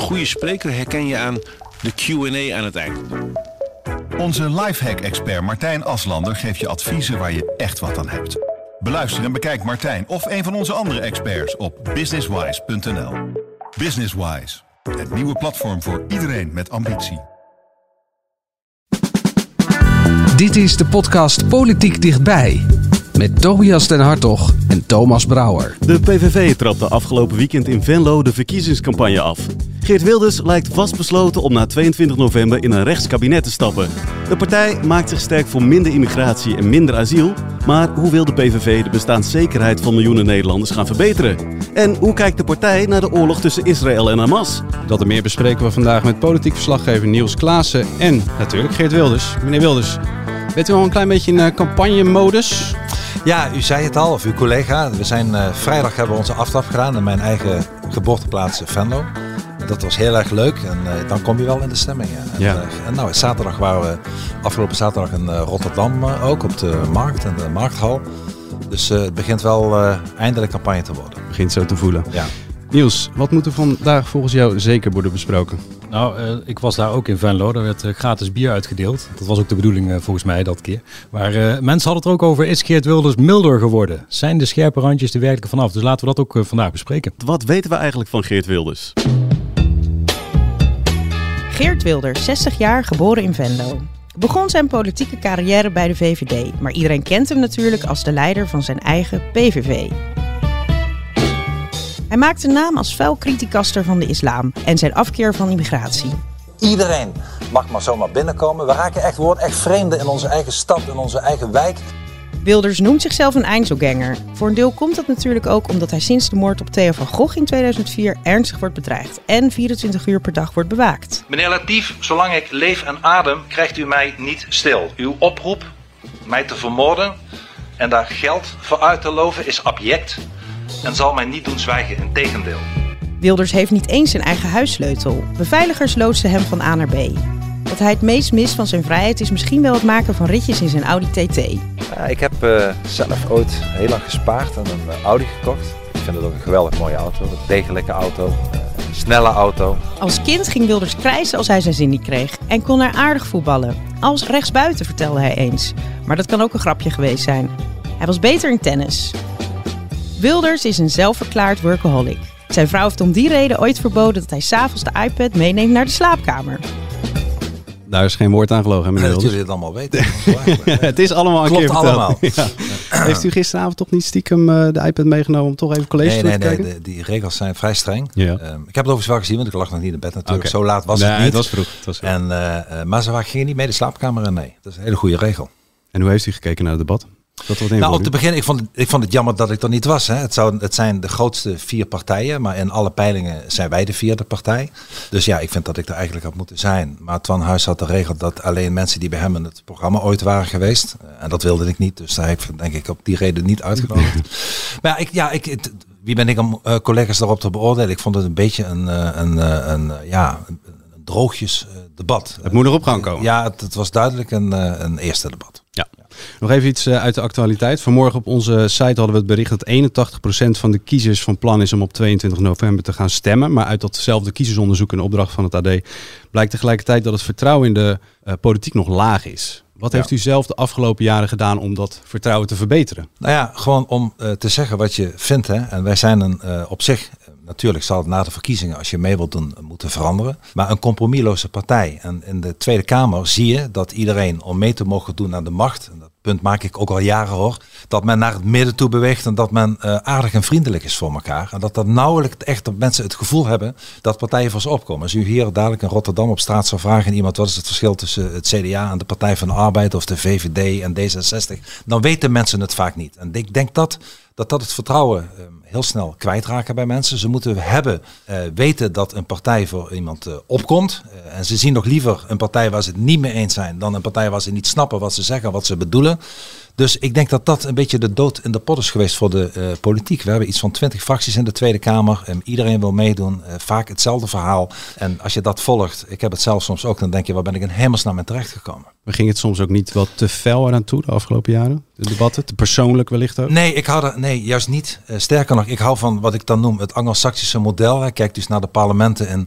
goede spreker herken je aan de Q&A aan het eind. Onze lifehack-expert Martijn Aslander geeft je adviezen waar je echt wat aan hebt. Beluister en bekijk Martijn of een van onze andere experts op businesswise.nl. Businesswise, het nieuwe platform voor iedereen met ambitie. Dit is de podcast Politiek Dichtbij. Met Tobias den Hartog en Thomas Brouwer. De PVV trapte afgelopen weekend in Venlo de verkiezingscampagne af. Geert Wilders lijkt vastbesloten om na 22 november in een rechtskabinet te stappen. De partij maakt zich sterk voor minder immigratie en minder asiel. Maar hoe wil de PVV de bestaanszekerheid van miljoenen Nederlanders gaan verbeteren? En hoe kijkt de partij naar de oorlog tussen Israël en Hamas? Dat en meer bespreken we vandaag met politiek verslaggever Niels Klaassen en natuurlijk Geert Wilders. Meneer Wilders, bent u al een klein beetje in campagnemodus? Ja, u zei het al, of uw collega. We zijn vrijdag hebben we onze aftrap gedaan in mijn eigen geboorteplaats Venlo. Dat was heel erg leuk en dan kom je wel in de stemming. Ja. En zaterdag waren we afgelopen zaterdag in Rotterdam ook op de markt en de markthal. Dus het begint wel eindelijk campagne te worden. Begint zo te voelen. Ja. Niels, wat moet er vandaag volgens jou zeker worden besproken? Nou, ik was daar ook in Venlo. Daar werd gratis bier uitgedeeld. Dat was ook de bedoeling volgens mij dat keer. Maar mensen hadden het er ook over, is Geert Wilders milder geworden? Zijn de scherpe randjes er werkelijk vanaf? Dus laten we dat ook vandaag bespreken. Wat weten we eigenlijk van Geert Wilders? Geert Wilders, 60 jaar, geboren in Venlo. Begon zijn politieke carrière bij de VVD. Maar iedereen kent hem natuurlijk als de leider van zijn eigen PVV. Hij maakte naam als fel criticaster van de islam en zijn afkeer van immigratie. Iedereen mag maar zomaar binnenkomen. We worden echt vreemden in onze eigen stad, in onze eigen wijk. Wilders noemt zichzelf een Einzelganger. Voor een deel komt dat natuurlijk ook omdat hij sinds de moord op Theo van Gogh in 2004 ernstig wordt bedreigd en 24 uur per dag wordt bewaakt. Meneer Latief, zolang ik leef en adem, krijgt u mij niet stil. Uw oproep mij te vermoorden en daar geld voor uit te loven is abject en zal mij niet doen zwijgen, integendeel. Wilders heeft niet eens zijn eigen huissleutel. Beveiligers loodsen hem van A naar B. Wat hij het meest mist van zijn vrijheid is misschien wel het maken van ritjes in zijn Audi TT. Ik heb zelf ooit heel lang gespaard en een Audi gekocht. Ik vind het ook een geweldig mooie auto, een degelijke auto, een snelle auto. Als kind ging Wilders krijsen als hij zijn zin niet kreeg en kon er aardig voetballen. Als rechtsbuiten, vertelde hij eens. Maar dat kan ook een grapje geweest zijn. Hij was beter in tennis. Wilders is een zelfverklaard workaholic. Zijn vrouw heeft om die reden ooit verboden dat hij 's avonds de iPad meeneemt naar de slaapkamer. Daar is geen woord aan gelogen, meneer Dat Wilders. jullie het allemaal weten. Het is allemaal een Klopt keer verteld. allemaal. Ja. Heeft u gisteravond toch niet stiekem de iPad meegenomen om toch even college te kijken? Nee, die regels zijn vrij streng. Ja. Ik heb het overigens wel gezien, want ik lag nog niet in bed natuurlijk. Okay. Zo laat was het niet. Het was vroeg. Maar ze gingen niet mee de slaapkamer in, nee. Dat is een hele goede regel. En hoe heeft u gekeken naar het debat? Om te beginnen, ik vond het jammer dat ik er niet was. Hè. Het zijn de grootste 4 partijen, maar in alle peilingen zijn wij de 4e partij. Dus ja, ik vind dat ik er eigenlijk had moeten zijn. Maar Twan Huis had de regel dat alleen mensen die bij hem in het programma ooit waren geweest. En dat wilde ik niet, dus daar heb ik denk ik op die reden niet uitgenodigd. Maar wie ben ik om collega's daarop te beoordelen? Ik vond het een beetje een droogjes debat. Het moet nog op gang komen. Ja, het was duidelijk een eerste debat. Ja. Nog even iets uit de actualiteit. Vanmorgen op onze site hadden we het bericht dat 81% van de kiezers van plan is om op 22 november te gaan stemmen. Maar uit datzelfde kiezersonderzoek in opdracht van het AD blijkt tegelijkertijd dat het vertrouwen in de politiek nog laag is. Wat heeft u zelf de afgelopen jaren gedaan om dat vertrouwen te verbeteren? Nou ja, gewoon om te zeggen wat je vindt. Hè. En wij zijn op zich, natuurlijk zal het na de verkiezingen, als je mee wilt doen, moeten veranderen. Maar een compromisloze partij. En in de Tweede Kamer zie je dat iedereen om mee te mogen doen aan de macht, en dat punt maak ik ook al jaren hoor, dat men naar het midden toe beweegt en dat men aardig en vriendelijk is voor elkaar. En dat nauwelijks echt dat mensen het gevoel hebben dat partijen voor ze opkomen. Als u hier dadelijk in Rotterdam op straat zou vragen aan iemand wat is het verschil tussen het CDA en de Partij van de Arbeid of de VVD en D66, dan weten mensen het vaak niet. En ik denk dat het vertrouwen heel snel kwijtraken bij mensen. Ze moeten weten dat een partij voor iemand opkomt. En ze zien nog liever een partij waar ze het niet mee eens zijn dan een partij waar ze niet snappen wat ze zeggen, wat ze bedoelen. Dus ik denk dat dat een beetje de dood in de pot is geweest voor de politiek. We hebben iets van 20 fracties in de Tweede Kamer. Iedereen wil meedoen. Vaak hetzelfde verhaal. En als je dat volgt, ik heb het zelf soms ook, dan denk je, waar ben ik in hemelsnaam in terechtgekomen? Maar ging het soms ook niet wat te fel eraan toe de afgelopen jaren? De debatten, te persoonlijk wellicht ook? Nee, juist niet. Sterker nog, ik hou van wat ik dan noem het Anglo-Saxische model. Kijk dus naar de parlementen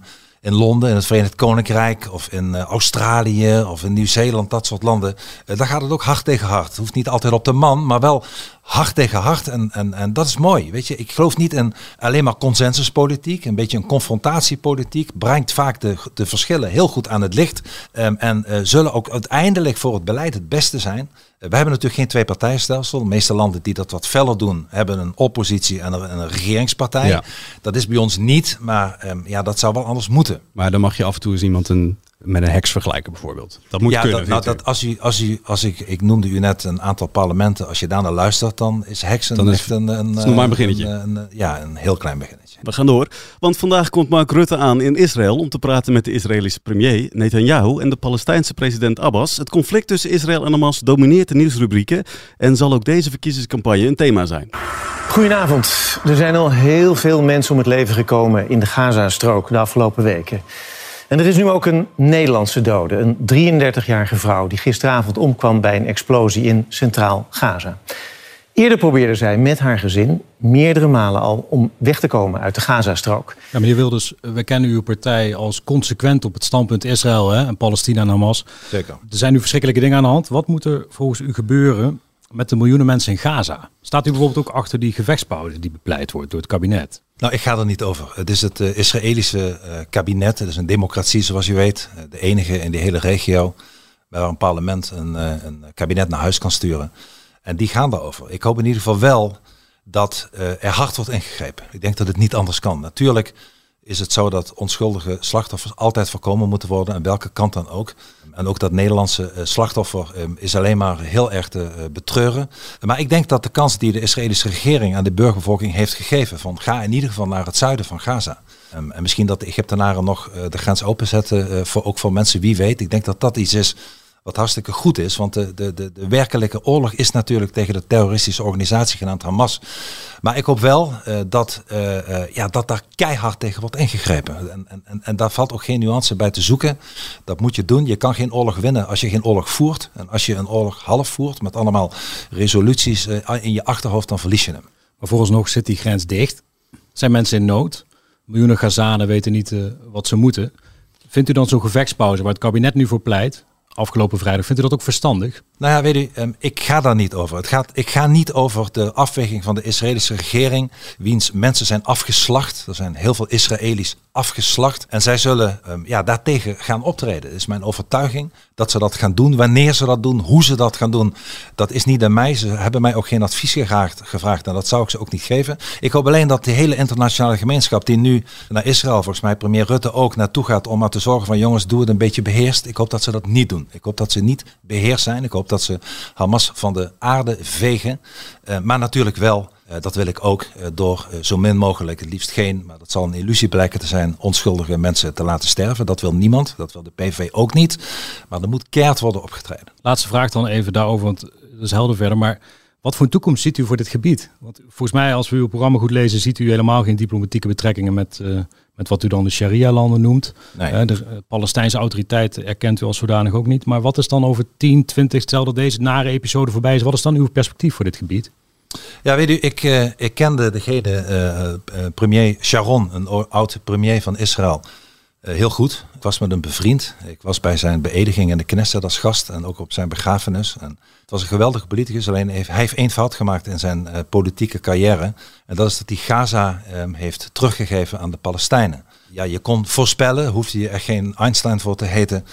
in Londen, in het Verenigd Koninkrijk of in Australië of in Nieuw-Zeeland, dat soort landen. Daar gaat het ook hard tegen hard. Het hoeft niet altijd op de man, maar wel hard tegen hard. En dat is mooi. Weet je, ik geloof niet in alleen maar consensuspolitiek. Een beetje een confrontatiepolitiek brengt vaak de verschillen heel goed aan het licht. En zullen ook uiteindelijk voor het beleid het beste zijn. We hebben natuurlijk geen twee-partijstelsel. De meeste landen die dat wat feller doen, hebben een oppositie en een regeringspartij. Ja. Dat is bij ons niet, maar dat zou wel anders moeten. Maar dan mag je af en toe eens iemand met een heks vergelijken bijvoorbeeld. Dat moet kunnen. Ik noemde u net een aantal parlementen. Als je daar naar luistert, dan is heks echt nog maar een beginnetje. Een heel klein beginnetje. We gaan door, want vandaag komt Mark Rutte aan in Israël om te praten met de Israëlische premier Netanyahu en de Palestijnse president Abbas. Het conflict tussen Israël en Hamas domineert de nieuwsrubrieken en zal ook deze verkiezingscampagne een thema zijn. Goedenavond. Er zijn al heel veel mensen om het leven gekomen in de Gazastrook de afgelopen weken. En er is nu ook een Nederlandse dode, een 33-jarige vrouw die gisteravond omkwam bij een explosie in Centraal Gaza. Eerder probeerde zij met haar gezin meerdere malen al om weg te komen uit de Gazastrook. Ja, meneer Wilders, we kennen uw partij als consequent op het standpunt Israël en Palestina en Hamas. Zeker. Er zijn nu verschrikkelijke dingen aan de hand. Wat moet er volgens u gebeuren met de miljoenen mensen in Gaza? Staat u bijvoorbeeld ook achter die gevechtspauze die bepleit wordt door het kabinet? Nou, ik ga er niet over. Het is het Israëlische kabinet. Het is een democratie, zoals u weet. De enige in die hele regio waar een parlement een kabinet naar huis kan sturen. En die gaan daarover. Ik hoop in ieder geval wel dat er hard wordt ingegrepen. Ik denk dat het niet anders kan. Natuurlijk is het zo dat onschuldige slachtoffers altijd voorkomen moeten worden. Aan welke kant dan ook. En ook dat Nederlandse slachtoffer is alleen maar heel erg te betreuren. Maar ik denk dat de kans die de Israëlische regering aan de burgerbevolking heeft gegeven, van ga in ieder geval naar het zuiden van Gaza. En misschien dat de Egyptenaren nog de grens openzetten, ook voor mensen, wie weet. Ik denk dat dat iets is wat hartstikke goed is, want de werkelijke oorlog is natuurlijk tegen de terroristische organisatie genaamd Hamas. Maar ik hoop wel dat daar keihard tegen wordt ingegrepen. En daar valt ook geen nuance bij te zoeken. Dat moet je doen. Je kan geen oorlog winnen als je geen oorlog voert. En als je een oorlog half voert met allemaal resoluties in je achterhoofd, dan verlies je hem. Maar vooralsnog zit die grens dicht. Zijn mensen in nood. Miljoenen Gazanen weten niet wat ze moeten. Vindt u dan zo'n gevechtspauze waar het kabinet nu voor pleit, afgelopen vrijdag, vindt u dat ook verstandig? Nou ja, weet u, ik ga daar niet over. Ik ga niet over de afweging van de Israëlische regering, wiens mensen zijn afgeslacht. Er zijn heel veel Israëli's afgeslacht. En zij zullen daartegen gaan optreden. Het is mijn overtuiging dat ze dat gaan doen. Wanneer ze dat doen, hoe ze dat gaan doen, dat is niet aan mij. Ze hebben mij ook geen advies gevraagd en dat zou ik ze ook niet geven. Ik hoop alleen dat de hele internationale gemeenschap die nu naar Israël, volgens mij premier Rutte ook, naartoe gaat om maar te zorgen van jongens, doe het een beetje beheerst. Ik hoop dat ze dat niet doen. Ik hoop dat ze niet beheerst zijn. Ik hoop dat ze Hamas van de aarde vegen. Maar natuurlijk wel, dat wil ik ook, door zo min mogelijk, het liefst geen, maar dat zal een illusie blijken te zijn, onschuldige mensen te laten sterven. Dat wil niemand, dat wil de PV ook niet. Maar er moet keihard worden opgetreden. Laatste vraag dan even daarover, want dat is helder verder. Maar wat voor een toekomst ziet u voor dit gebied? Want volgens mij, als we uw programma goed lezen, ziet u helemaal geen diplomatieke betrekkingen met wat u dan de Sharia-landen noemt. Nee. De Palestijnse autoriteit erkent u als zodanig ook niet. Maar wat is dan over 10, 20, stel dat deze nare episode voorbij is, wat is dan uw perspectief voor dit gebied? Ja, weet u, ik kende degene, premier Sharon, een oud premier van Israël, heel goed. Ik was met hem bevriend. Ik was bij zijn beëdiging in de Knesset als gast en ook op zijn begrafenis. En het was een geweldige politicus, alleen hij heeft één fout gemaakt in zijn politieke carrière. En dat is dat hij Gaza heeft teruggegeven aan de Palestijnen. Ja, je kon voorspellen, hoefde je er geen Einstein voor te heten,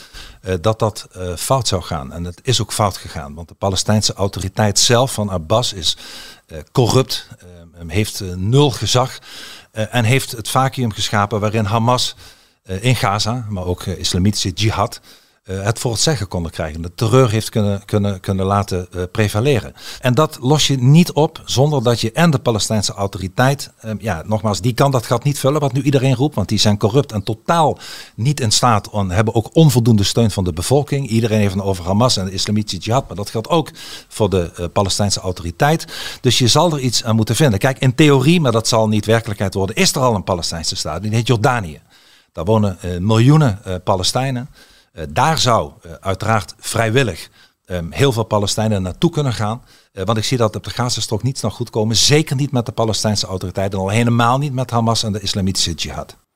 dat fout zou gaan. En het is ook fout gegaan, want de Palestijnse autoriteit zelf van Abbas is corrupt, heeft nul gezag en heeft het vacuüm geschapen waarin Hamas in Gaza, maar ook islamitische jihad, het voor het zeggen konden krijgen. De terreur heeft kunnen laten prevaleren. En dat los je niet op zonder dat je en de Palestijnse autoriteit, nogmaals, die kan dat gat niet vullen wat nu iedereen roept, want die zijn corrupt en totaal niet in staat, hebben ook onvoldoende steun van de bevolking. Iedereen heeft het over Hamas en de islamitische jihad, maar dat geldt ook voor de Palestijnse autoriteit. Dus je zal er iets aan moeten vinden. Kijk, in theorie, maar dat zal niet werkelijkheid worden, is er al een Palestijnse staat, die heet Jordanië. Daar wonen miljoenen Palestijnen. Daar zou uiteraard vrijwillig heel veel Palestijnen naartoe kunnen gaan. Want ik zie dat op de Gazastrook niets nog goed komen. Zeker niet met de Palestijnse autoriteit en al helemaal niet met Hamas en de islamitische jihad.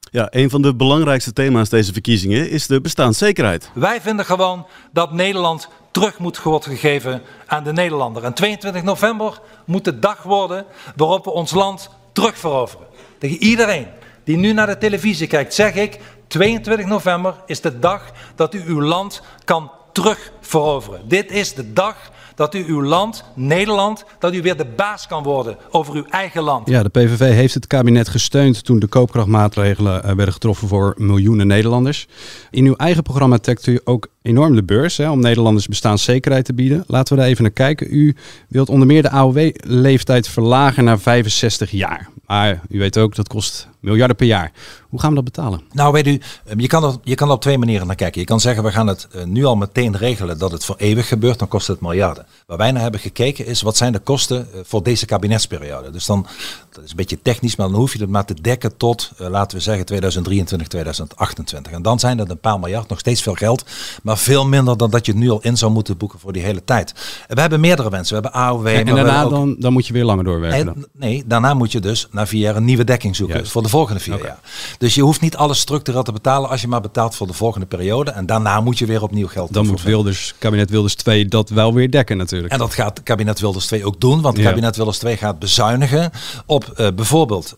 Ja, een van de belangrijkste thema's deze verkiezingen is de bestaanszekerheid. Wij vinden gewoon dat Nederland terug moet worden gegeven aan de Nederlander. En 22 november moet de dag worden waarop we ons land terugveroveren. Tegen iedereen die nu naar de televisie kijkt, zeg ik, 22 november is de dag dat u uw land kan terugveroveren. Dit is de dag dat u uw land, Nederland, dat u weer de baas kan worden over uw eigen land. Ja, de PVV heeft het kabinet gesteund toen de koopkrachtmaatregelen werden getroffen voor miljoenen Nederlanders. In uw eigen programma trekt u ook enorm de beurs om Nederlanders bestaanszekerheid te bieden. Laten we daar even naar kijken. U wilt onder meer de AOW-leeftijd verlagen naar 65 jaar. Maar u weet ook, dat kost miljarden per jaar. Hoe gaan we dat betalen? Nou, weet u, je kan er op twee manieren naar kijken. Je kan zeggen, we gaan het nu al meteen regelen dat het voor eeuwig gebeurt, dan kost het miljarden. Waar wij naar hebben gekeken is, wat zijn de kosten voor deze kabinetsperiode? Dus dan, dat is een beetje technisch, maar dan hoef je het maar te dekken tot, laten we zeggen, 2023, 2028. En dan zijn dat een paar miljard, nog steeds veel geld, maar veel minder dan dat je het nu al in zou moeten boeken voor die hele tijd. We hebben meerdere wensen, we hebben AOW. En daarna dan moet je weer langer doorwerken? Nee, daarna moet je dus na 4 jaar een nieuwe dekking zoeken voor de volgende 4 jaar. Dus je hoeft niet alles structureel te betalen als je maar betaalt voor de volgende periode. En daarna moet je weer opnieuw geld dan moet kabinet Wilders 2 dat wel weer dekken natuurlijk. En dat gaat kabinet Wilders 2 ook doen. Want kabinet Wilders 2 gaat bezuinigen op bijvoorbeeld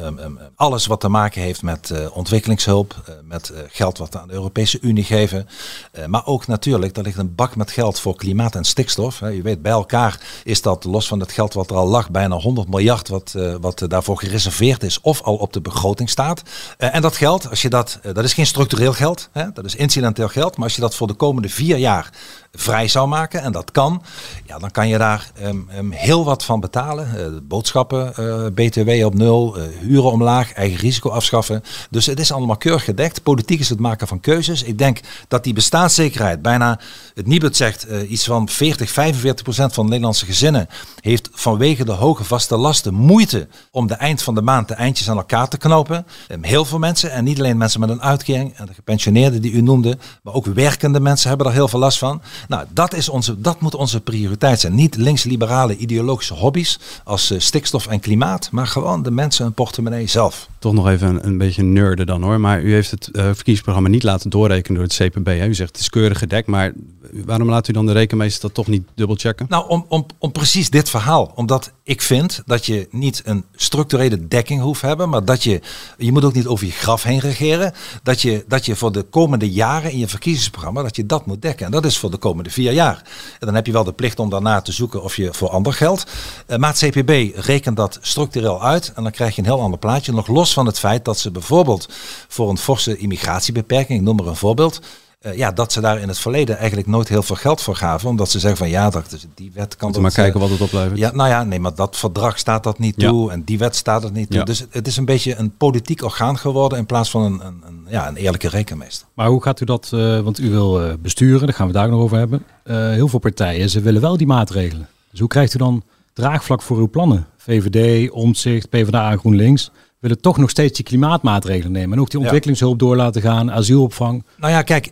alles wat te maken heeft met ontwikkelingshulp. Met geld wat we aan de Europese Unie geven. Maar ook natuurlijk, er ligt een bak met geld voor klimaat en stikstof. Je weet, bij elkaar is dat, los van het geld wat er al lag, bijna 100 miljard wat daarvoor gereserveerd is of al op de begroting staat. En dat geld, als je dat is geen structureel geld, dat is incidenteel geld. Maar als je dat voor de komende 4 jaar vrij zou maken, en dat kan, ja, dan kan je daar heel wat van betalen. Boodschappen, BTW op 0, huren omlaag, eigen risico afschaffen. Dus het is allemaal keurig gedekt. Politiek is het maken van keuzes. Ik denk dat die bestaanszekerheid bijna, het Nibud zegt, iets van 40-45% van de Nederlandse gezinnen heeft vanwege de hoge vaste lasten moeite om de eind van de maand de eindjes aan elkaar te knopen. Heel veel mensen, en niet alleen mensen met een uitkering en de gepensioneerden die u noemde, maar ook werkende mensen hebben er heel veel last van. Nou, dat moet onze prioriteit zijn. Niet links-liberale ideologische hobby's als stikstof en klimaat, maar gewoon de mensen hun portemonnee zelf. Toch nog even een beetje nerden dan hoor, maar u heeft het verkiezingsprogramma niet laten doorrekenen door het CPB. Hè? U zegt het is keurig gedekt, maar waarom laat u dan de rekenmeester dat toch niet dubbelchecken? Nou, om precies dit verhaal. Omdat ik vind dat je niet een structurele dekking hoeft hebben, maar dat je moet ook niet over je graf heen regeren. Dat je voor de komende jaren in je verkiezingsprogramma, dat je dat moet dekken. En dat is voor de komende 4 jaar. En dan heb je wel de plicht om daarna te zoeken of je voor ander geld. Maar het CPB rekent dat structureel uit en dan krijg je een heel ander plaatje. Nog los van het feit dat ze bijvoorbeeld voor een forse immigratiebeperking, ik noem maar een voorbeeld, dat ze daar in het verleden eigenlijk nooit heel veel geld voor gaven. Omdat ze zeggen van die wet kan... Maar kijken wat het oplevert. Ja, maar dat verdrag staat dat niet toe. En die wet staat het niet toe. Dus het is een beetje een politiek orgaan geworden in plaats van een eerlijke rekenmeester. Maar hoe gaat u dat, want u wil besturen, daar gaan we daar nog over hebben. Heel veel partijen, ze willen wel die maatregelen. Dus hoe krijgt u dan draagvlak voor uw plannen? VVD, Omtzigt, PvdA en GroenLinks willen toch nog steeds die klimaatmaatregelen nemen. En ook die ontwikkelingshulp door laten gaan, asielopvang. Nou ja, kijk,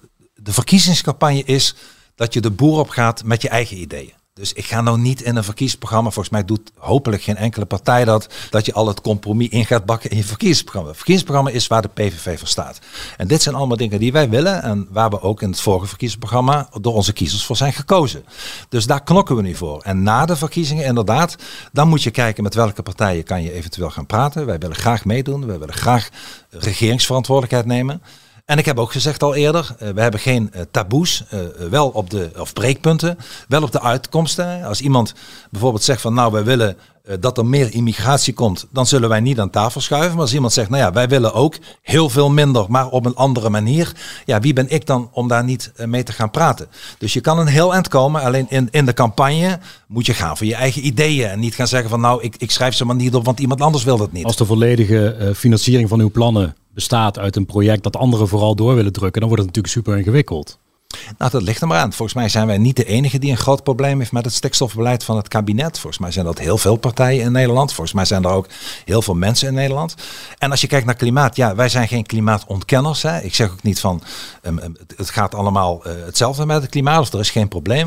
de verkiezingscampagne is dat je de boer op gaat met je eigen ideeën. Dus ik ga nou niet in een verkiezingsprogramma, volgens mij doet hopelijk geen enkele partij dat je al het compromis in gaat bakken in je verkiezingsprogramma. Het verkiezingsprogramma is waar de PVV voor staat. En dit zijn allemaal dingen die wij willen en waar we ook in het vorige verkiezingsprogramma door onze kiezers voor zijn gekozen. Dus daar knokken we nu voor. En na de verkiezingen inderdaad, dan moet je kijken met welke partijen kan je eventueel gaan praten. Wij willen graag meedoen, wij willen graag regeringsverantwoordelijkheid nemen. En ik heb ook gezegd al eerder, we hebben geen taboes, wel op of breekpunten, wel op de uitkomsten. Als iemand bijvoorbeeld zegt van wij willen dat er meer immigratie komt, dan zullen wij niet aan tafel schuiven. Maar als iemand zegt, wij willen ook heel veel minder, maar op een andere manier. Ja, wie ben ik dan om daar niet mee te gaan praten? Dus je kan een heel eind komen, alleen in de campagne moet je gaan voor je eigen ideeën. En niet gaan zeggen van ik schrijf ze maar niet op, want iemand anders wil dat niet. Als de volledige financiering van uw plannen bestaat uit een project dat anderen vooral door willen drukken, dan wordt het natuurlijk super ingewikkeld. Nou, dat ligt er maar aan. Volgens mij zijn wij niet de enige die een groot probleem heeft met het stikstofbeleid van het kabinet. Volgens mij zijn dat heel veel partijen in Nederland. Volgens mij zijn er ook heel veel mensen in Nederland. En als je kijkt naar klimaat, wij zijn geen klimaatontkenners. Hè. Ik zeg ook niet van het gaat allemaal hetzelfde met het klimaat of er is geen probleem.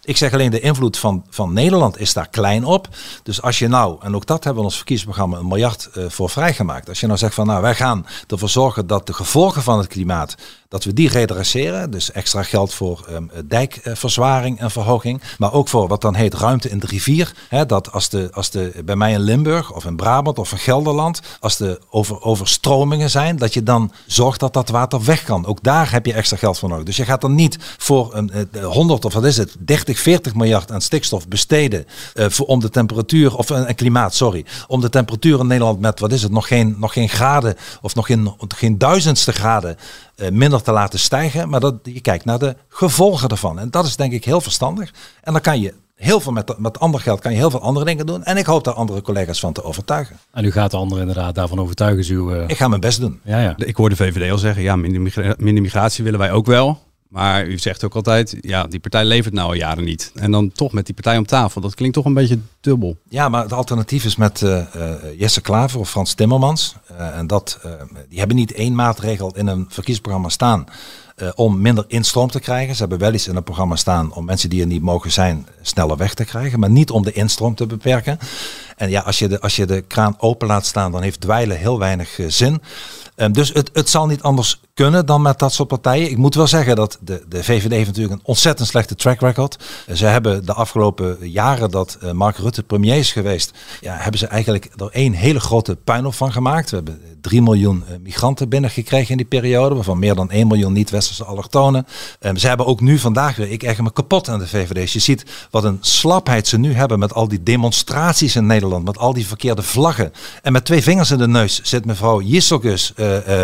Ik zeg alleen, de invloed van Nederland is daar klein op. Dus als je nou, en ook dat hebben we in ons verkiezingsprogramma $1 miljard voor vrijgemaakt. Als je nou zegt van nou, wij gaan ervoor zorgen dat de gevolgen van het klimaat, dat we die redresseren. Dus extra geld voor dijkverzwaring en verhoging. Maar ook voor wat dan heet ruimte in de rivier. Dat als de bij mij in Limburg of in Brabant of in Gelderland, als de overstromingen zijn, dat je dan zorgt dat dat water weg kan. Ook daar heb je extra geld voor nodig. Dus je gaat dan niet voor 100 of wat is het, 30, 40 miljard aan stikstof besteden om de temperatuur, of een klimaat, sorry. Om de temperatuur in Nederland met, wat is het, nog geen graden of nog geen duizendste graden minder te laten stijgen. Maar dat je kijkt naar de gevolgen ervan. En dat is denk ik heel verstandig. En dan kan je heel veel met ander geld kan je heel veel andere dingen doen. En ik hoop daar andere collega's van te overtuigen. En u gaat de anderen inderdaad daarvan overtuigen. Ik ga mijn best doen. Ja. Ik hoor de VVD al zeggen, ja, minder migratie willen wij ook wel. Maar u zegt ook altijd, ja, die partij levert nou al jaren niet. En dan toch met die partij om tafel. Dat klinkt toch een beetje dubbel. Ja, maar het alternatief is met Jesse Klaver of Frans Timmermans. Die hebben niet één maatregel in een verkiezingsprogramma staan om minder instroom te krijgen. Ze hebben wel iets in het programma staan om mensen die er niet mogen zijn sneller weg te krijgen. Maar niet om de instroom te beperken. En ja, als je de kraan open laat staan, dan heeft dweilen heel weinig zin. Dus het zal niet anders kunnen dan met dat soort partijen. Ik moet wel zeggen dat de VVD heeft natuurlijk een ontzettend slechte track record. Ze hebben de afgelopen jaren dat Mark Rutte premier is geweest, hebben ze eigenlijk er één hele grote puinhoop van gemaakt. We hebben 3 miljoen migranten binnengekregen in die periode, waarvan meer dan 1 miljoen niet-westerse allochtonen. Ze hebben ook nu vandaag weer, ik erger me kapot aan de VVD. Je ziet wat een slapheid ze nu hebben met al die demonstraties in Nederland, met al die verkeerde vlaggen. En met 2 vingers in de neus zit mevrouw Jisselgus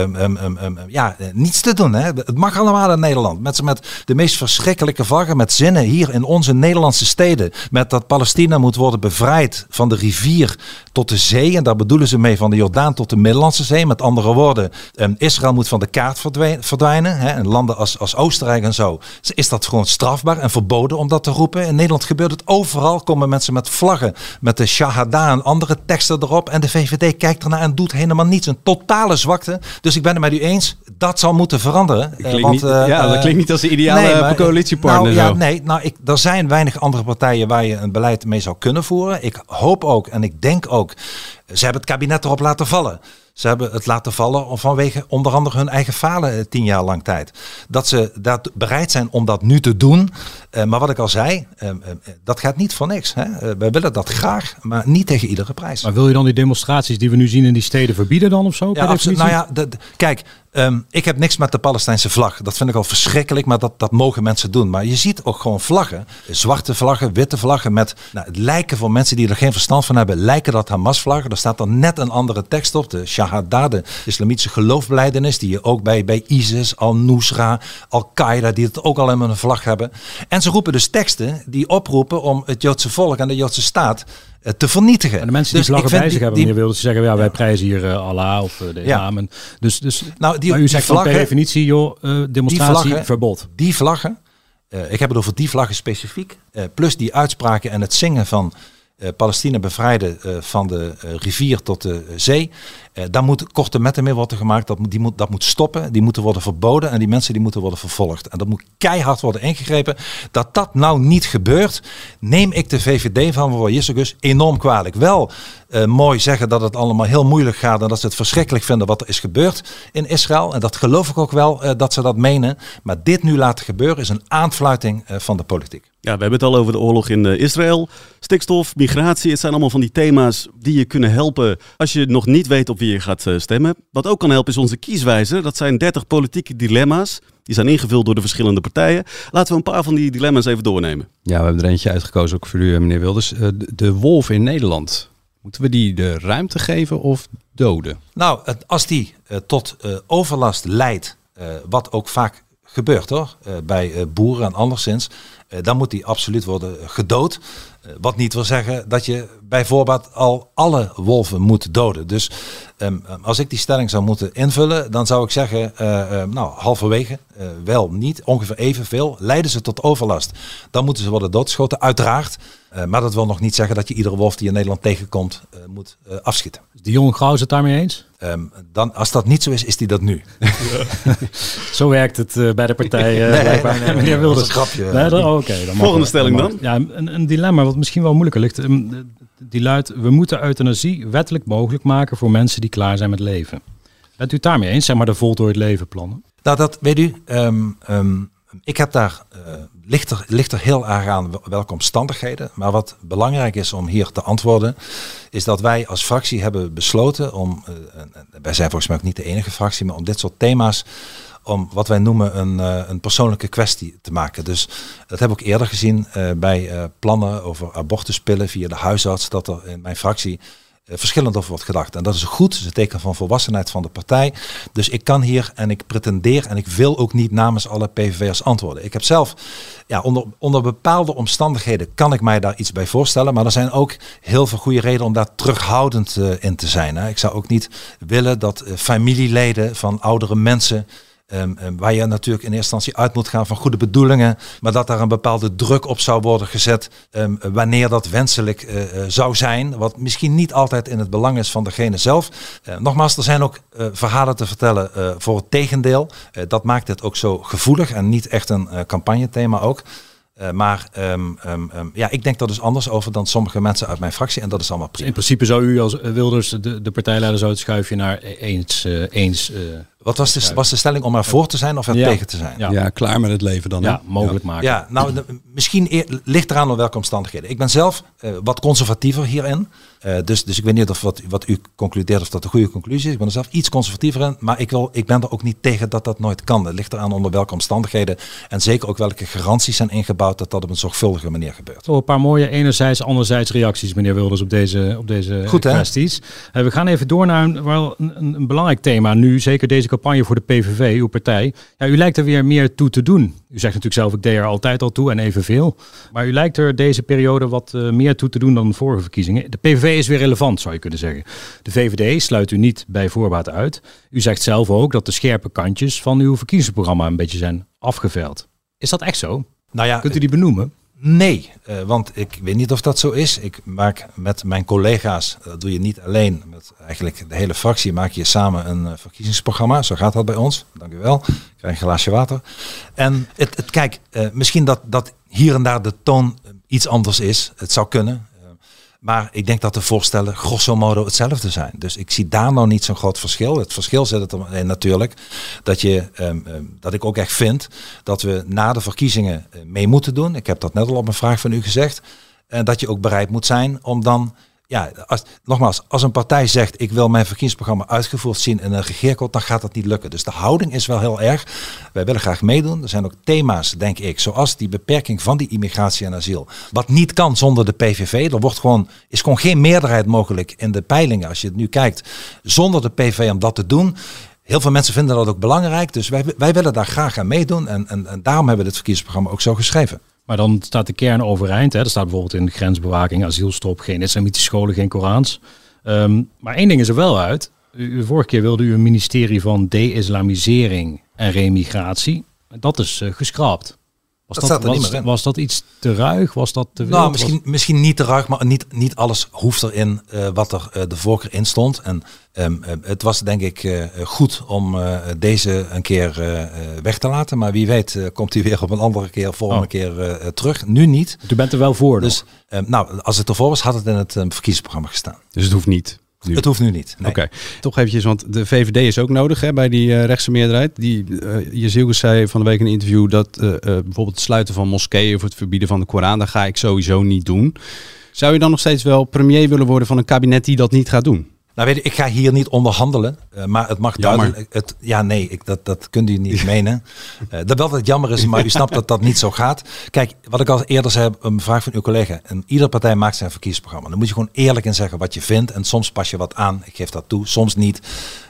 niets te doen. Hè? Het mag allemaal in Nederland. Met de meest verschrikkelijke vlaggen, met zinnen hier in onze Nederlandse steden. Met dat Palestina moet worden bevrijd van de rivier tot de zee. En daar bedoelen ze mee van de Jordaan tot de Middellandse Zee. Met andere woorden, Israël moet van de kaart verdwijnen. Hè? En landen als Oostenrijk en zo. Is dat gewoon strafbaar en verboden om dat te roepen? In Nederland gebeurt het overal. Komen mensen met vlaggen, met de Shahada en andere teksten erop. En de VVD kijkt ernaar en doet helemaal niets. Een totale zwakte. Dus ik ben het met u eens. Dat zal moeten veranderen. Dat klinkt niet als de ideale coalitiepartner. Er zijn weinig andere partijen waar je een beleid mee zou kunnen voeren. Ik hoop ook en ik denk ook, ze hebben het kabinet erop laten vallen. Ze hebben het laten vallen vanwege onder andere hun eigen falen 10 jaar lang tijd. Dat ze bereid zijn om dat nu te doen. Maar wat ik al zei, dat gaat niet voor niks. Hè? Wij willen dat graag, maar niet tegen iedere prijs. Maar wil je dan die demonstraties die we nu zien in die steden verbieden dan of zo? Ja, absoluut. Kijk, ik heb niks met de Palestijnse vlag. Dat vind ik al verschrikkelijk, maar dat mogen mensen doen. Maar je ziet ook gewoon vlaggen. Zwarte vlaggen, witte vlaggen met het lijken voor mensen die er geen verstand van hebben, lijken dat Hamas-vlaggen. Er staat dan net een andere tekst op. De Shahada, de islamitische geloofbelijdenis, die je ook bij ISIS, Al-Nusra, Al-Qaeda, die het ook al in hun vlag hebben. En ze roepen dus teksten die oproepen om het Joodse volk en de Joodse staat te vernietigen. En de mensen die vlaggen bij zich hebben, meneer Wilders, zeggen, ja, wij prijzen hier Allah of de islam. Ja. Maar u zegt vlaggen, per definitie, demonstratie, verbod. Die vlaggen, ik heb het over die vlaggen specifiek, plus die uitspraken en het zingen van Palestina bevrijden van de rivier tot de zee. Daar moet korte metten mee worden gemaakt. Dat moet stoppen. Die moeten worden verboden. En die mensen die moeten worden vervolgd. En dat moet keihard worden ingegrepen. Dat nou niet gebeurt, neem ik de VVD van mevrouw Jisselgus enorm kwalijk. Wel mooi zeggen dat het allemaal heel moeilijk gaat. En dat ze het verschrikkelijk vinden wat er is gebeurd in Israël. En dat geloof ik ook wel dat ze dat menen. Maar dit nu laten gebeuren is een aanfluiting van de politiek. Ja, we hebben het al over de oorlog in Israël. Stikstof, migratie, het zijn allemaal van die thema's die je kunnen helpen als je nog niet weet op wie je gaat stemmen. Wat ook kan helpen is onze kieswijzer. Dat zijn 30 politieke dilemma's. Die zijn ingevuld door de verschillende partijen. Laten we een paar van die dilemma's even doornemen. Ja, we hebben er eentje uitgekozen, ook voor u, meneer Wilders. De wolf in Nederland. Moeten we die de ruimte geven of doden? Nou, als die tot overlast leidt, wat ook vaak gebeurt hoor, bij boeren en anderszins, dan moet die absoluut worden gedood. Wat niet wil zeggen dat je bij voorbaat al alle wolven moet doden. Dus als ik die stelling zou moeten invullen, dan zou ik zeggen, halverwege, wel niet, ongeveer evenveel. Leiden ze tot overlast, dan moeten ze worden doodgeschoten, uiteraard. Maar dat wil nog niet zeggen dat je iedere wolf die in Nederland tegenkomt moet afschieten. De jonge Gauw is het daarmee eens? Dan, als dat niet zo is die dat nu. Zo werkt het bij de partij. Nee, meneer Wilders. Dat is een grapje. Dan Volgende stelling dan? Ja, een dilemma wat misschien wel moeilijker ligt. Die luidt, we moeten euthanasie wettelijk mogelijk maken voor mensen die klaar zijn met leven. Bent u het daarmee eens? Zeg maar de voltooid leven plannen. Nou, dat weet u. Ik heb daar ligt er heel erg aan welke omstandigheden. Maar wat belangrijk is om hier te antwoorden, is dat wij als fractie hebben besloten om, wij zijn volgens mij ook niet de enige fractie, maar om dit soort thema's, om wat wij noemen een persoonlijke kwestie te maken. Dus dat heb ik ook eerder gezien bij plannen over abortuspillen via de huisarts, dat er in mijn fractie verschillend over wordt gedacht. En dat is goed, dat is een teken van volwassenheid van de partij. Dus ik kan hier en ik pretendeer en ik wil ook niet namens alle PVV'ers antwoorden. Ik heb zelf, onder bepaalde omstandigheden kan ik mij daar iets bij voorstellen, maar er zijn ook heel veel goede redenen om daar terughoudend in te zijn. Hè. Ik zou ook niet willen dat familieleden van oudere mensen, waar je natuurlijk in eerste instantie uit moet gaan van goede bedoelingen, maar dat daar een bepaalde druk op zou worden gezet wanneer dat wenselijk zou zijn, wat misschien niet altijd in het belang is van degene zelf. Nogmaals, er zijn ook verhalen te vertellen voor het tegendeel. Dat maakt het ook zo gevoelig en niet echt een campagnethema ook. Ik denk er dus anders over dan sommige mensen uit mijn fractie en dat is allemaal prima. In principe zou u als Wilders, de partijleider, zou het schuifje naar eens. Wat was de stelling om er voor te zijn of er tegen te zijn? Ja, klaar met het leven dan. Ja, mogelijk maken. Ja, nou, misschien ligt eraan op welke omstandigheden. Ik ben zelf wat conservatiever hierin. Dus ik weet niet of wat u concludeert of dat een goede conclusie is. Ik ben er zelf iets conservatiever in, maar ik ben er ook niet tegen dat nooit kan. Het ligt eraan onder welke omstandigheden en zeker ook welke garanties zijn ingebouwd dat op een zorgvuldige manier gebeurt. Een paar mooie enerzijds, anderzijds reacties, meneer Wilders, op deze goed, kwesties. We gaan even door naar een belangrijk thema nu, zeker deze campagne voor de PVV, uw partij. Ja, u lijkt er weer meer toe te doen. U zegt natuurlijk zelf, ik deed er altijd al toe en evenveel. Maar u lijkt er deze periode wat meer toe te doen dan de vorige verkiezingen. De PVV is weer relevant, zou je kunnen zeggen. De VVD sluit u niet bij voorbaat uit. U zegt zelf ook dat de scherpe kantjes van uw verkiezingsprogramma een beetje zijn afgeveild. Is dat echt zo? Nou ja, kunt u die benoemen? Nee, want ik weet niet of dat zo is. Ik maak met mijn collega's, dat doe je niet alleen, met eigenlijk de hele fractie, maak je samen een verkiezingsprogramma. Zo gaat dat bij ons. Dank u wel. Ik krijg een glaasje water. En kijk, misschien dat hier en daar de toon iets anders is. Het zou kunnen. Maar ik denk dat de voorstellen grosso modo hetzelfde zijn. Dus ik zie daar nou niet zo'n groot verschil. Het verschil zit erin natuurlijk dat ik ook echt vind dat we na de verkiezingen mee moeten doen. Ik heb dat net al op een vraag van u gezegd. En dat je ook bereid moet zijn om dan, als een partij zegt ik wil mijn verkiezingsprogramma uitgevoerd zien in een regeerakkoord, dan gaat dat niet lukken. Dus de houding is wel heel erg. Wij willen graag meedoen. Er zijn ook thema's, denk ik, zoals die beperking van die immigratie en asiel. Wat niet kan zonder de PVV. Er is gewoon geen meerderheid mogelijk in de peilingen. Als je het nu kijkt, zonder de PVV om dat te doen. Heel veel mensen vinden dat ook belangrijk. Dus wij willen daar graag aan meedoen. En daarom hebben we dit verkiezingsprogramma ook zo geschreven. Maar dan staat de kern overeind. Hè? Er staat bijvoorbeeld in grensbewaking, asielstop, geen islamitische scholen, geen Korans. Maar één ding is er wel uit. Vorige keer wilde u een ministerie van de-islamisering en remigratie. Dat is geschrapt. Was dat iets te ruig? Was dat te wild? Nou, misschien niet te ruig, maar niet alles hoeft erin wat er de voorkeur in stond. En het was denk ik goed om deze een keer weg te laten. Maar wie weet komt hij weer op een andere keer, volgende keer terug. Nu niet. U bent er wel voor. Dus als het ervoor was, had het in het verkiezingsprogramma gestaan. Dus het hoeft niet? Nu. Het hoeft nu niet. Nee. Oké. Toch eventjes, want de VVD is ook nodig bij die rechtse meerderheid. Jezielkes zei van de week in een interview dat bijvoorbeeld het sluiten van moskeeën of het verbieden van de Koran, dat ga ik sowieso niet doen. Zou je dan nog steeds wel premier willen worden van een kabinet die dat niet gaat doen? Nou weet je, ik ga hier niet onderhandelen, maar het mag duidelijk. Dat kunt u niet menen. Dat wel dat het jammer is, maar u snapt dat dat niet zo gaat. Kijk, wat ik al eerder zei, een vraag van uw collega. Iedere partij maakt zijn verkiezingsprogramma. Dan moet je gewoon eerlijk in zeggen wat je vindt. En soms pas je wat aan, ik geef dat toe, soms niet.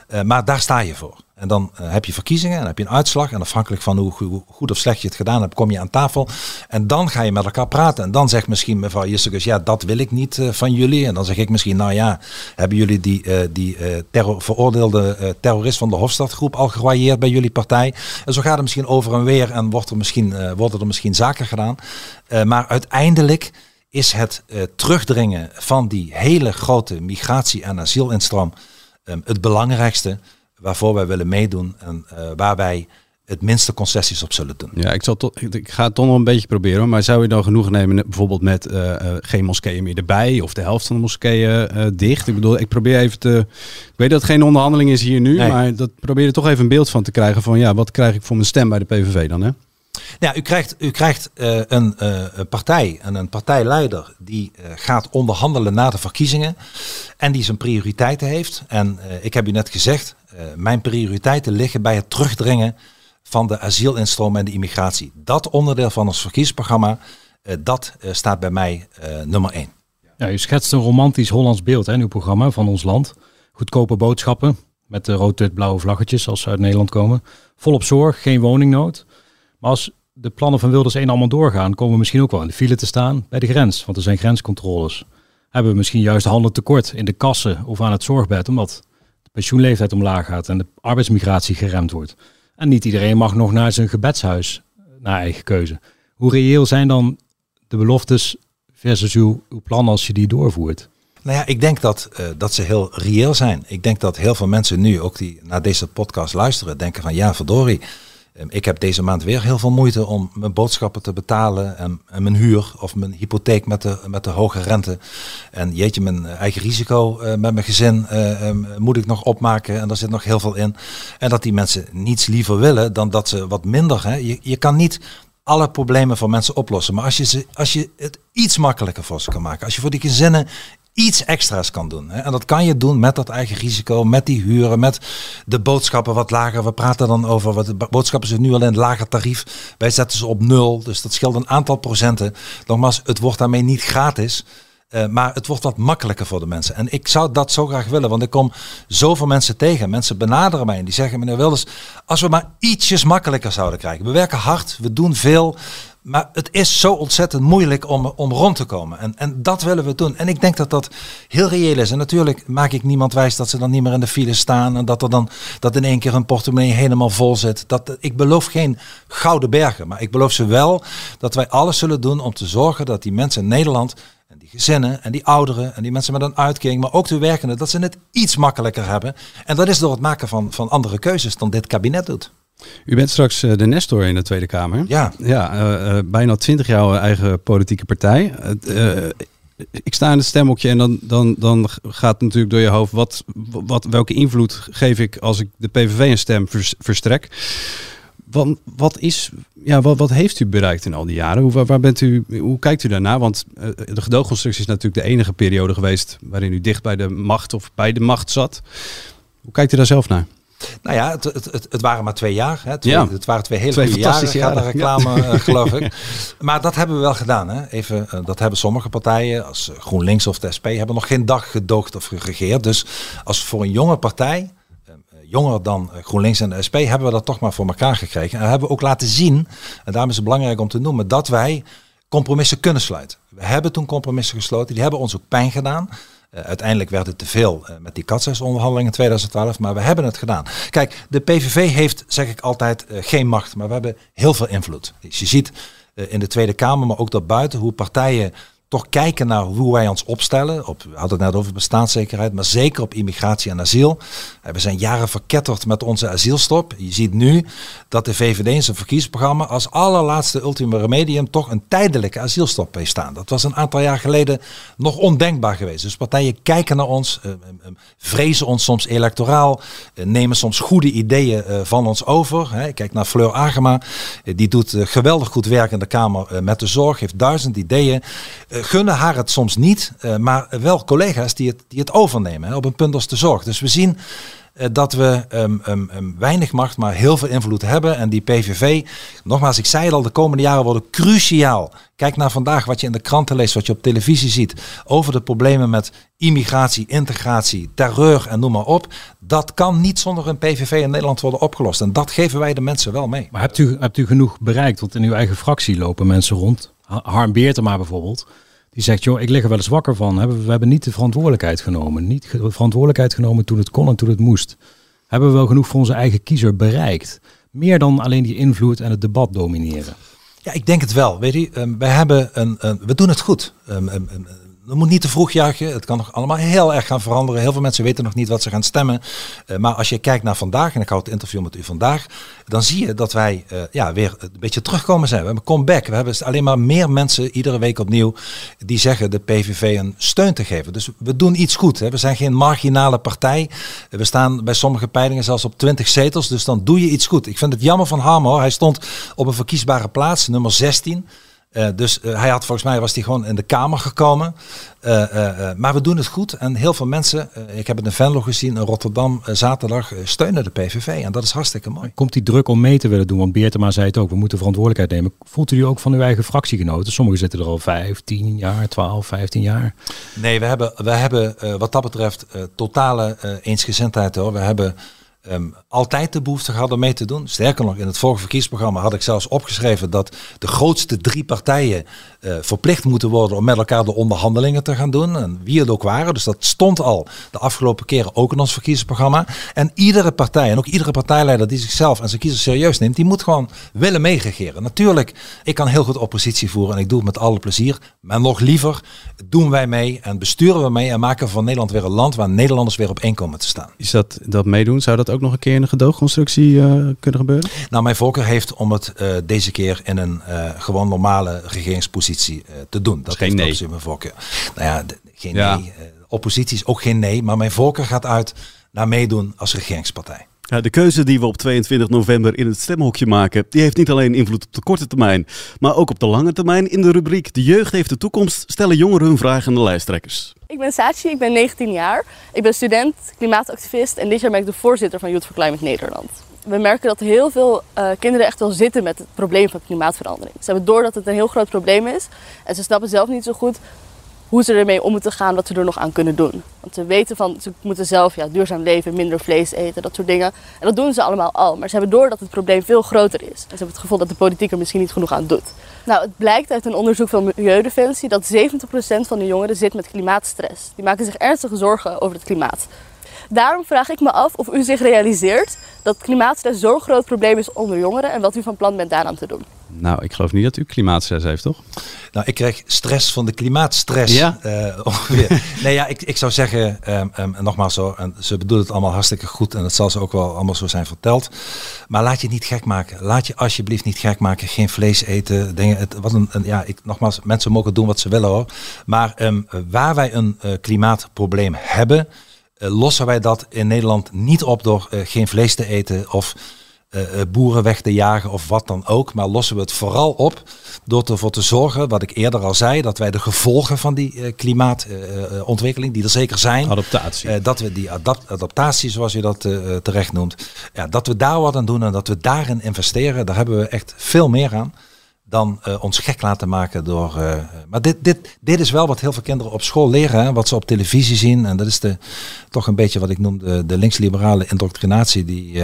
Maar daar sta je voor. En dan heb je verkiezingen en dan heb je een uitslag. En afhankelijk van hoe goed of slecht je het gedaan hebt, kom je aan tafel. En dan ga je met elkaar praten. En dan zegt misschien mevrouw Jessicus, ja, dat wil ik niet van jullie. En dan zeg ik misschien, nou ja, hebben jullie die veroordeelde terrorist van de Hofstadgroep al geroyeerd bij jullie partij? En zo gaat het misschien over en weer en worden er misschien zaken gedaan. Maar uiteindelijk is het terugdringen van die hele grote migratie- en asielinstroom het belangrijkste waarvoor wij willen meedoen en waar wij het minste concessies op zullen doen. Ja, ik ga het toch nog een beetje proberen. Maar zou je dan genoeg nemen bijvoorbeeld met geen moskeeën meer erbij of de helft van de moskeeën dicht? Ik bedoel, ik probeer even ik weet dat het geen onderhandeling is hier nu, maar dat probeer er toch even een beeld van te krijgen van ja, wat krijg ik voor mijn stem bij de PVV dan, hè? Ja, u krijgt een partij en een partijleider die gaat onderhandelen na de verkiezingen en die zijn prioriteiten heeft. En ik heb u net gezegd, mijn prioriteiten liggen bij het terugdringen van de asielinstroom en de immigratie. Dat onderdeel van ons verkiezingsprogramma, dat staat bij mij nummer 1. Ja, u schetst een romantisch Hollands beeld in uw programma van ons land. Goedkope boodschappen met de rood-wit-blauwe vlaggetjes als ze uit Nederland komen. Volop zorg, geen woningnood. Maar als de plannen van Wilders 1 allemaal doorgaan, komen we misschien ook wel in de file te staan bij de grens. Want er zijn grenscontroles. Hebben we misschien juist handen tekort in de kassen of aan het zorgbed, omdat de pensioenleeftijd omlaag gaat en de arbeidsmigratie geremd wordt. En niet iedereen mag nog naar zijn gebedshuis, naar eigen keuze. Hoe reëel zijn dan de beloftes versus uw plan als je die doorvoert? Nou ja, ik denk dat ze heel reëel zijn. Ik denk dat heel veel mensen nu, ook die naar deze podcast luisteren, denken van ja, verdorie. Ik heb deze maand weer heel veel moeite om mijn boodschappen te betalen en mijn huur of mijn hypotheek met de hoge rente. En jeetje, mijn eigen risico met mijn gezin moet ik nog opmaken en daar zit nog heel veel in. En dat die mensen niets liever willen dan dat ze wat minder. Hè. Je kan niet alle problemen van mensen oplossen, maar als je het iets makkelijker voor ze kan maken, als je voor die gezinnen iets extra's kan doen. Hè. En dat kan je doen met dat eigen risico, met die huren, met de boodschappen wat lager. We praten dan over, wat de boodschappen zitten nu al in het lager tarief. Wij zetten ze op 0, dus dat scheelt een aantal procenten. Nogmaals, het wordt daarmee niet gratis, maar het wordt wat makkelijker voor de mensen. En ik zou dat zo graag willen, want ik kom zoveel mensen tegen. Mensen benaderen mij en die zeggen, meneer Wilders, als we maar ietsjes makkelijker zouden krijgen. We werken hard, we doen veel, maar het is zo ontzettend moeilijk om rond te komen. En dat willen we doen. En ik denk dat dat heel reëel is. En natuurlijk maak ik niemand wijs dat ze dan niet meer in de file staan. En dat in één keer een portemonnee helemaal vol zit. Ik beloof geen gouden bergen. Maar ik beloof ze wel dat wij alles zullen doen om te zorgen dat die mensen in Nederland, en die gezinnen en die ouderen en die mensen met een uitkering, maar ook de werkenden, dat ze het iets makkelijker hebben. En dat is door het maken van andere keuzes dan dit kabinet doet. U bent straks de Nestor in de Tweede Kamer. Ja. Bijna 20 jaar eigen politieke partij. Ik sta in het stemhokje en dan gaat natuurlijk door je hoofd, welke invloed geef ik als ik de PVV een stem verstrek? Wat heeft u bereikt in al die jaren? Hoe kijkt u daarna? Want de gedoogconstructie is natuurlijk de enige periode geweest waarin u dicht bij de macht of bij de macht zat. Hoe kijkt u daar zelf naar? Nou ja, het waren maar 2 jaar. Hè. Het waren 2 hele goede jaren. Gaat de reclame, geloof ik. Maar dat hebben we wel gedaan. Hè. Dat hebben sommige partijen, als GroenLinks of de SP, hebben nog geen dag gedoogd of geregeerd. Dus als voor een jonge partij, jonger dan GroenLinks en de SP, hebben we dat toch maar voor elkaar gekregen. En hebben we ook laten zien, en daarom is het belangrijk om te noemen, dat wij compromissen kunnen sluiten. We hebben toen compromissen gesloten. Die hebben ons ook pijn gedaan. Uiteindelijk werd het te veel met die katshuisonderhandelingen in 2012, maar we hebben het gedaan. Kijk, de PVV heeft, zeg ik altijd, geen macht, maar we hebben heel veel invloed. Dus je ziet in de Tweede Kamer, maar ook daarbuiten, hoe partijen toch kijken naar hoe wij ons opstellen. We hadden het net over bestaanszekerheid, maar zeker op immigratie en asiel. We zijn jaren verketterd met onze asielstop. Je ziet nu dat de VVD in zijn verkiezingsprogramma als allerlaatste ultima remedium toch een tijdelijke asielstop heeft staan. Dat was een aantal jaar geleden nog ondenkbaar geweest. Dus partijen kijken naar ons, vrezen ons soms electoraal, nemen soms goede ideeën van ons over. Kijk naar Fleur Agema, die doet geweldig goed werk in de Kamer met de zorg, heeft 1000 ideeën. Gunnen haar het soms niet, maar wel collega's die het overnemen op een punt als de zorg. Dus we zien dat we weinig macht, maar heel veel invloed hebben. En die PVV, nogmaals, ik zei het al, de komende jaren worden cruciaal. Kijk naar vandaag wat je in de kranten leest, wat je op televisie ziet. Over de problemen met immigratie, integratie, terreur en noem maar op. Dat kan niet zonder een PVV in Nederland worden opgelost. En dat geven wij de mensen wel mee. Maar hebt u genoeg bereikt? Want in uw eigen fractie lopen mensen rond. Harm Beertema bijvoorbeeld. Die zegt, joh, ik lig er wel eens wakker van. We hebben niet de verantwoordelijkheid genomen. Niet de verantwoordelijkheid genomen toen het kon en toen het moest. Hebben we wel genoeg voor onze eigen kiezer bereikt? Meer dan alleen die invloed en het debat domineren. Ja, ik denk het wel. Weet je, we doen het goed. We moeten niet te vroeg juichen. Het kan nog allemaal heel erg gaan veranderen. Heel veel mensen weten nog niet wat ze gaan stemmen. Maar als je kijkt naar vandaag, en ik hou het interview met u vandaag, dan zie je dat wij weer een beetje terugkomen zijn. We hebben een comeback. We hebben alleen maar meer mensen iedere week opnieuw die zeggen de PVV een steun te geven. Dus we doen iets goed. Hè. We zijn geen marginale partij. We staan bij sommige peilingen zelfs op 20 zetels. Dus dan doe je iets goed. Ik vind het jammer van Harm, hoor. Hij stond op een verkiesbare plaats, nummer 16. Dus hij had volgens mij was hij gewoon in de Kamer gekomen. Maar we doen het goed. En heel veel mensen, ik heb het in Venlo gezien, in Rotterdam zaterdag, steunen de PVV. En dat is hartstikke mooi. Komt die druk om mee te willen doen? Want Beertema zei het ook, we moeten verantwoordelijkheid nemen. Voelt u ook van uw eigen fractiegenoten? Sommigen zitten er al 5, 10 jaar, 12, 15 jaar. Nee, we hebben wat dat betreft totale eensgezindheid, hoor. We hebben altijd de behoefte gehad om mee te doen. Sterker nog, in het vorige verkiezingsprogramma had ik zelfs opgeschreven dat de grootste 3 partijen verplicht moeten worden om met elkaar de onderhandelingen te gaan doen. En wie het ook waren. Dus dat stond al de afgelopen keren ook in ons verkiezingsprogramma. En iedere partij, en ook iedere partijleider die zichzelf en zijn kiezers serieus neemt, die moet gewoon willen meeregeren. Natuurlijk, ik kan heel goed oppositie voeren en ik doe het met alle plezier. Maar nog liever doen wij mee en besturen we mee en maken we van Nederland weer een land waar Nederlanders weer op één komen te staan. Is dat meedoen? Zou dat ook nog een keer in een gedoogconstructie kunnen gebeuren? Nou, mijn voorkeur heeft om het deze keer in een gewoon normale regeringspositie te doen. Dat is geen nee. Mijn voorkeur. Nou ja, geen nee. Oppositie is ook geen nee, maar mijn voorkeur gaat uit naar meedoen als regeringspartij. Ja, de keuze die we op 22 november in het stemhokje maken, die heeft niet alleen invloed op de korte termijn, maar ook op de lange termijn. In de rubriek De Jeugd heeft de toekomst stellen jongeren hun vragen aan de lijsttrekkers. Ik ben Saatchi, ik ben 19 jaar. Ik ben student, klimaatactivist en dit jaar ben ik de voorzitter van Youth for Climate Nederland. We merken dat heel veel kinderen echt wel zitten met het probleem van klimaatverandering. Ze hebben door dat het een heel groot probleem is en ze snappen zelf niet zo goed hoe ze ermee om moeten gaan, wat ze er nog aan kunnen doen. Want ze weten van, ze moeten zelf duurzaam leven, minder vlees eten, dat soort dingen. En dat doen ze allemaal al, maar ze hebben door dat het probleem veel groter is. En ze hebben het gevoel dat de politiek er misschien niet genoeg aan doet. Nou, het blijkt uit een onderzoek van Milieudefensie dat 70% van de jongeren zit met klimaatstress. Die maken zich ernstige zorgen over het klimaat. Daarom vraag ik me af of u zich realiseert dat klimaatstress zo'n groot probleem is onder jongeren en wat u van plan bent daaraan te doen. Nou, ik geloof niet dat u klimaatstress heeft, toch? Nou, ik krijg stress van de klimaatstress. Ja? Ongeveer. Nee, ja, ik zou zeggen, nogmaals zo, en ze bedoelen het allemaal hartstikke goed en het zal ze ook wel allemaal zo zijn verteld. Maar laat je niet gek maken. Laat je alsjeblieft niet gek maken. Geen vlees eten. Dingen. Nogmaals, mensen mogen doen wat ze willen, hoor. Maar waar wij een klimaatprobleem hebben, lossen wij dat in Nederland niet op door geen vlees te eten of boeren weg te jagen of wat dan ook. Maar lossen we het vooral op door ervoor te zorgen, wat ik eerder al zei, dat wij de gevolgen van die klimaatontwikkeling, die er zeker zijn. Adaptatie. Dat we die adaptatie, zoals je dat terecht noemt, dat we daar wat aan doen en dat we daarin investeren. Daar hebben we echt veel meer aan dan ons gek laten maken door. Maar dit is wel wat heel veel kinderen op school leren, hè, wat ze op televisie zien. En dat is toch een beetje wat ik noem de linksliberale indoctrinatie.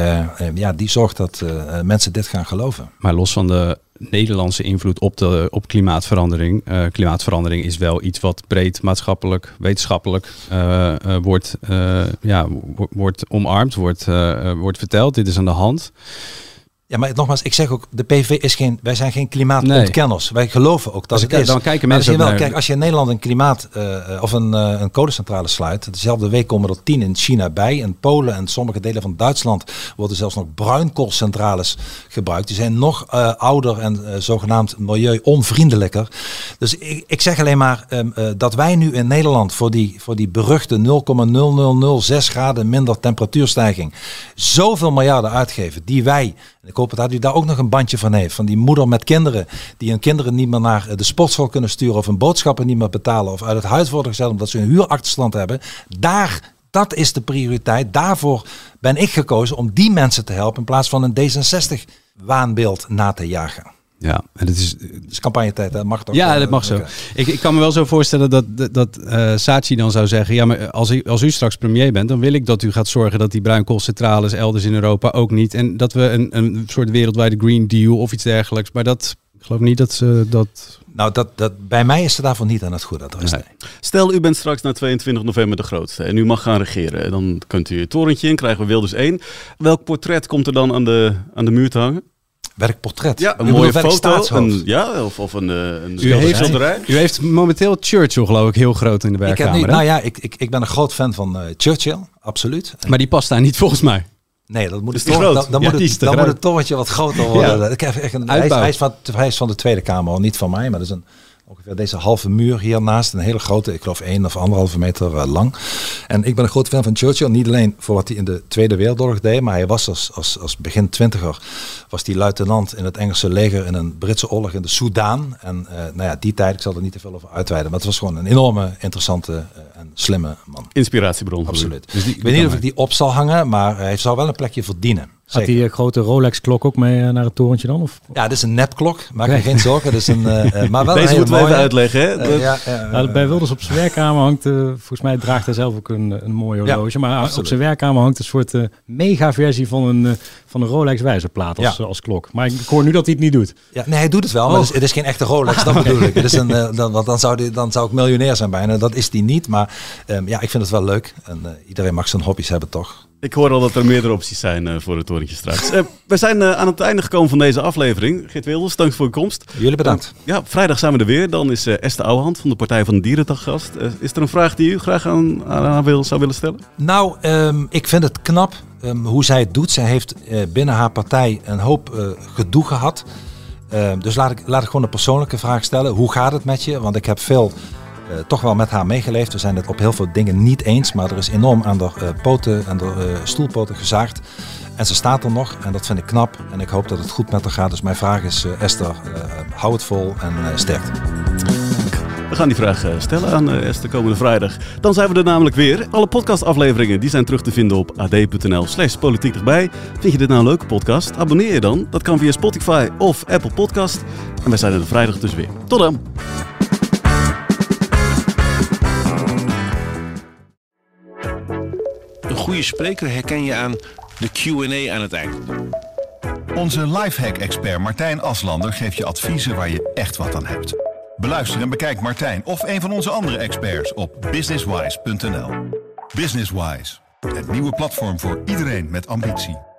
Die zorgt dat mensen dit gaan geloven. Maar los van de Nederlandse invloed op klimaatverandering. Klimaatverandering is wel iets wat breed maatschappelijk, wetenschappelijk wordt omarmd, wordt verteld. Dit is aan de hand. Ja, maar nogmaals, ik zeg ook, de PVV wij zijn geen klimaatontkenners. Wij geloven ook dat het is. Dan kijken mensen maar kijk, als je in Nederland een klimaat of een kolencentrale sluit, dezelfde week komen er 10 in China bij. In Polen en sommige delen van Duitsland worden zelfs nog bruinkoolcentrales gebruikt. Die zijn nog ouder en zogenaamd milieu-onvriendelijker. Dus ik zeg alleen maar dat wij nu in Nederland voor die beruchte 0,0006 graden minder temperatuurstijging zoveel miljarden uitgeven die wij. Ik hoop dat u daar ook nog een bandje van heeft. Van die moeder met kinderen. Die hun kinderen niet meer naar de sportschool kunnen sturen. Of hun boodschappen niet meer betalen. Of uit het huis worden gezet omdat ze een huurachterstand hebben. Dat is de prioriteit. Daarvoor ben ik gekozen om die mensen te helpen in plaats van een D66-waanbeeld na te jagen. Ja, en het is campagnetijd, dat mag toch? Ja, dat mag zo. Ik kan me wel zo voorstellen dat Saatchi dan zou zeggen... ja, maar als u straks premier bent, dan wil ik dat u gaat zorgen... dat die bruinkoolcentrales elders in Europa ook niet... en dat we een soort wereldwijde Green Deal of iets dergelijks... maar ik geloof niet dat ze dat... Nou, bij mij is ze daarvoor niet aan het goede adres. Nee. Stel, u bent straks na 22 november de grootste en u mag gaan regeren. Dan kunt u het torentje in, krijgen we Wilders 1. Welk portret komt er dan aan de muur te hangen? Welk portret? Ja, een mooie foto. Of een schilderij. U heeft momenteel Churchill, geloof ik, heel groot in de werkkamer. Ik ben een groot fan van Churchill, absoluut. Maar die past daar niet volgens mij. Nee, dat moet dan moet het torentje wat groter worden. Ja. Ik heb echt hij is van de Tweede Kamer, niet van mij, maar dat is ongeveer deze halve muur hiernaast. Een hele grote, ik geloof 1 of 1,5 meter lang. En ik ben een groot fan van Churchill. Niet alleen voor wat hij in de Tweede Wereldoorlog deed, maar hij was als begin 20er was hij luitenant in het Engelse leger in een Britse oorlog in de Soedan. En die tijd, ik zal er niet te veel over uitweiden, maar het was gewoon een enorme, interessante en slimme man. Inspiratiebron. Absoluut. Dus ik weet niet of ik die op zal hangen, maar hij zou wel een plekje verdienen. Gaat die grote Rolex-klok ook mee naar het torentje dan? Of? Ja, dit is een nepklok. Maak je geen zorgen. Dit is maar wel deze moeten we even uitleggen. Hè? Bij Wilders op zijn werkkamer hangt, volgens mij draagt hij zelf ook een mooi horloge. Ja, maar absoluut. Op zijn werkkamer hangt een soort mega-versie van een Rolex-wijzerplaat als klok. Maar ik hoor nu dat hij het niet doet. Ja, nee, hij doet het wel, maar het is geen echte Rolex. Dat bedoel ik. Het is dan zou ik miljonair zijn bijna. Dat is hij niet. Maar ik vind het wel leuk. En iedereen mag zijn hobby's hebben, toch? Ik hoor al dat er meerdere opties zijn voor het torentje straks. We zijn aan het einde gekomen van deze aflevering. Geert Wilders, dank voor uw komst. Jullie bedankt. Vrijdag zijn we er weer. Dan is Esther Ouwehand van de Partij van de Dierendag gast. Is er een vraag die u graag aan zou willen stellen? Nou, ik vind het knap hoe zij het doet. Zij heeft binnen haar partij een hoop gedoe gehad. Dus laat ik gewoon een persoonlijke vraag stellen. Hoe gaat het met je? Want ik heb veel... toch wel met haar meegeleefd. We zijn het op heel veel dingen niet eens, maar er is enorm aan de stoelpoten gezaagd. En ze staat er nog en dat vind ik knap. En ik hoop dat het goed met haar gaat. Dus mijn vraag is, Esther, hou het vol en sterkte. We gaan die vraag stellen aan Esther komende vrijdag. Dan zijn we er namelijk weer. Alle podcastafleveringen die zijn terug te vinden op ad.nl/politiek dichtbij. Vind je dit nou een leuke podcast? Abonneer je dan. Dat kan via Spotify of Apple Podcast. En wij zijn er vrijdag dus weer. Tot dan! Een goede spreker herken je aan de Q&A aan het eind. Onze lifehack-expert Martijn Aslander geeft je adviezen waar je echt wat aan hebt. Beluister en bekijk Martijn of een van onze andere experts op businesswise.nl. Businesswise, het nieuwe platform voor iedereen met ambitie.